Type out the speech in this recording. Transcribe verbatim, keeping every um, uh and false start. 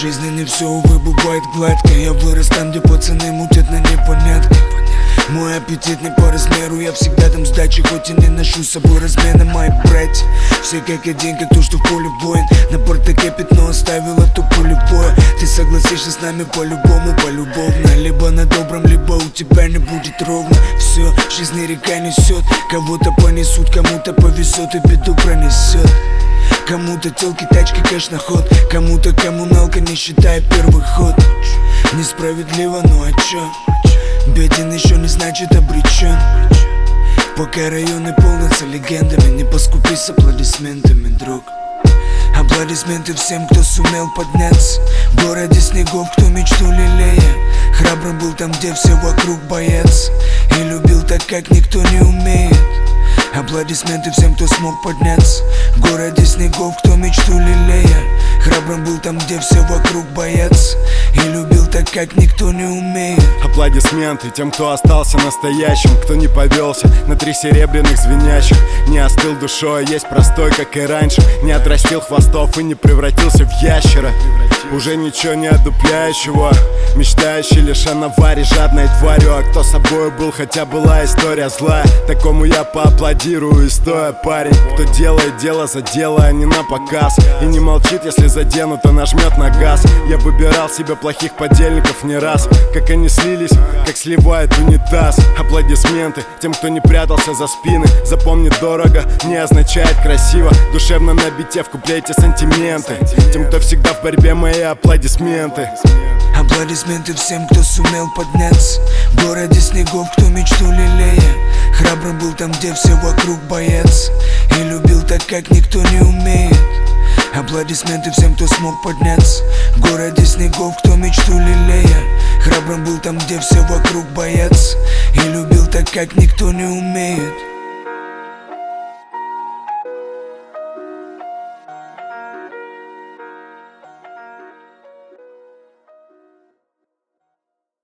жизни не все, увы, бывает гладко. Я вырос там, где пацаны мутят на непонятках. Мой аппетит не по размеру, я всегда дам сдачи, хоть и не ношу с собой размена. Мои братья, все как один, как то, что в поле воин. На портаке пятно оставило то поле боя. Ты согласишься с нами по-любому, полюбовно. Либо на добром, либо у тебя не будет ровно. Все, жизнь река несет, кого-то понесут, кому-то повезет и беду пронесет. Кому-то телки, тачки, кэш на ход, кому-то коммуналка, не считая первый ход. Несправедливо, ну а чё? Беден еще не значит обречен. Пока районы полнятся легендами, не поскупись с аплодисментами, друг. Аплодисменты всем, кто сумел подняться в городе снегов, кто мечту лелея. Храбрым был там, где все вокруг боятся, и любил так, как никто не умеет. Аплодисменты всем, кто смог подняться в городе снегов, кто мечту лелея. Храбрым был там, где все вокруг боятся, и любил так, как никто не умеет. Аплодисменты тем, кто остался настоящим, кто не повелся на три серебряных звенящих. Не остыл душой, есть простой, как и раньше. Не отрастил хвостов и не превратился в ящера. Уже ничего не одупляющего, мечтающий лишь о наваре, жадной тварью. А кто собой был, хотя была история злая, такому я поаплодирую, стоя, парень. Кто делает дело за дело, а не на показ, и не молчит, если заденут, а нажмет на газ. Я выбирал себе плохих подельников не раз, как они слились, как сливает унитаз. Аплодисменты тем, кто не прятался за спины. Запомни, дорого не означает красиво. Душевно на бите в куплете сантименты. Тем, кто всегда в борьбе, мои аплодисменты. Аплодисменты всем, кто сумел подняться в городе снегов, кто мечту лелея. Храбрым был там, где все вокруг боятся, и любил так, как никто не умеет. Аплодисменты всем, кто смог подняться в городе снегов, кто мечту лелея. Храбрым был там, где все вокруг боятся, и любил так, как никто не умеет.